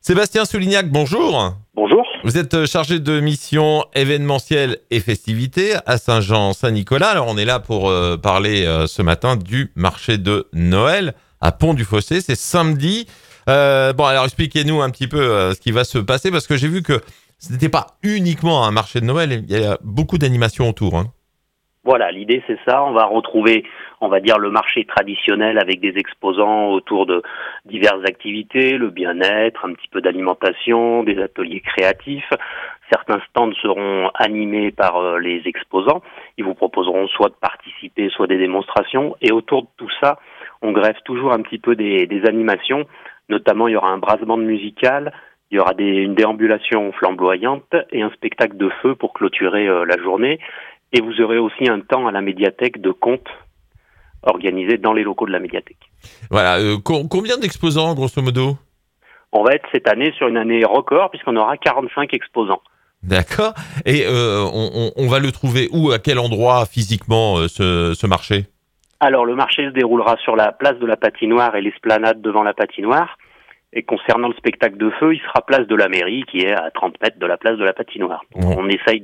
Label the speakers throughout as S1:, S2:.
S1: Sébastien Soulignac, bonjour.
S2: Bonjour.
S1: Vous êtes chargé de mission événementielle et festivités à Saint-Jean-Saint-Nicolas. Alors on est là pour parler ce matin du marché de Noël à Pont-du-Fossé. C'est samedi. Alors expliquez-nous un petit peu ce qui va se passer parce que j'ai vu que ce n'était pas uniquement un marché de Noël. Il y a beaucoup d'animations autour.
S2: Voilà, l'idée c'est ça. On va retrouver, on va dire, le marché traditionnel avec des exposants autour de diverses activités, le bien-être, un petit peu d'alimentation, des ateliers créatifs. Certains stands seront animés par les exposants. Ils vous proposeront soit de participer, soit des démonstrations. Et autour de tout ça, on greffe toujours un petit peu des animations. Notamment, il y aura un brass band musical. Il y aura une déambulation flamboyante et un spectacle de feu pour clôturer la journée. Et vous aurez aussi un temps à la médiathèque de contes organisé dans les locaux de la médiathèque.
S1: Voilà. Combien d'exposants, grosso modo ?
S2: On va être cette année sur une année record puisqu'on aura 45 exposants.
S1: D'accord. Et on va le trouver où, à quel endroit physiquement, ce marché ?
S2: Alors, le marché se déroulera sur la place de la Patinoire et l'esplanade devant la Patinoire. Et concernant le spectacle de feu, il sera place de la mairie, qui est à 30 mètres de la place de la Patinoire. Donc, on essaye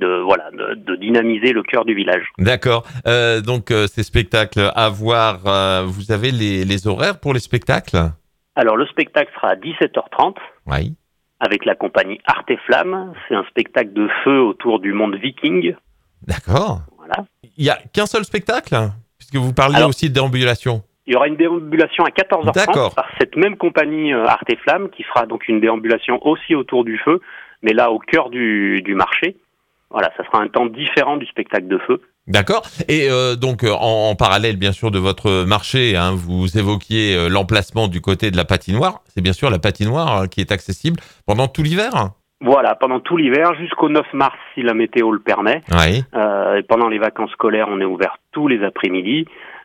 S2: de dynamiser le cœur du village.
S1: D'accord. Donc, ces spectacles à voir, vous avez les horaires pour les spectacles ?
S2: Alors, le spectacle sera à 17h30.
S1: Oui.
S2: Avec la compagnie Art et Flamme. C'est un spectacle de feu autour du monde viking.
S1: D'accord.
S2: Voilà.
S1: Il n'y a qu'un seul spectacle ? Puisque vous parliez aussi de déambulation.
S2: Il y aura une déambulation à 14h30 par cette même compagnie Art et Flamme qui fera donc une déambulation aussi autour du feu, mais là au cœur du marché. Voilà, ça sera un temps différent du spectacle de feu.
S1: D'accord. Et donc en parallèle bien sûr de votre marché, vous évoquiez l'emplacement du côté de la patinoire. C'est bien sûr la patinoire qui est accessible pendant tout l'hiver ?
S2: Voilà, pendant tout l'hiver jusqu'au 9 mars si la météo le permet.
S1: Oui.
S2: Et pendant les vacances scolaires, on est ouvert tous les après-midi.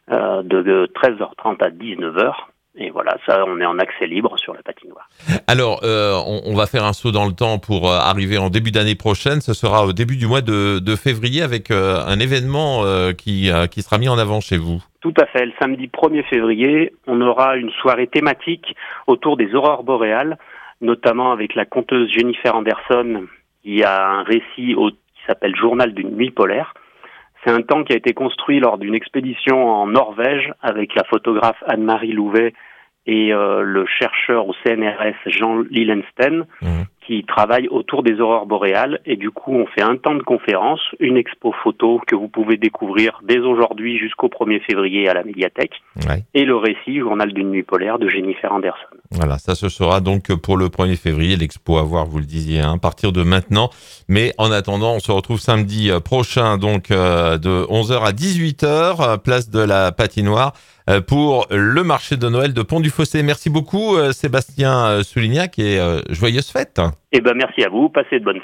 S2: De 13h30 à 19h. Et voilà, ça, on est en accès libre sur la patinoire.
S1: Alors, on va faire un saut dans le temps pour arriver en début d'année prochaine. Ce sera au début du mois de février avec un événement qui sera mis en avant chez vous.
S2: Tout à fait. Le samedi 1er février, on aura une soirée thématique autour des aurores boréales, notamment avec la conteuse Jennifer Anderson. Il y a un récit qui s'appelle Journal d'une nuit polaire. C'est un temps qui a été construit lors d'une expédition en Norvège avec la photographe Anne-Marie Louvet et le chercheur au CNRS Jean Lillensten qui travaillent autour des aurores boréales. Et du coup, on fait un temps de conférence, une expo photo que vous pouvez découvrir dès aujourd'hui jusqu'au 1er février à la médiathèque. Ouais. Et le récit Journal d'une nuit polaire de Jennifer Anderson.
S1: Voilà, ça ce sera donc pour le 1er février, l'expo à voir, vous le disiez, à partir de maintenant. Mais en attendant, on se retrouve samedi prochain, donc de 11h à 18h, place de la Patinoire, pour le marché de Noël de Pont-du-Fossé. Merci beaucoup Sébastien Soulignac et joyeuses fêtes.
S2: Eh ben merci à vous, passez de bonnes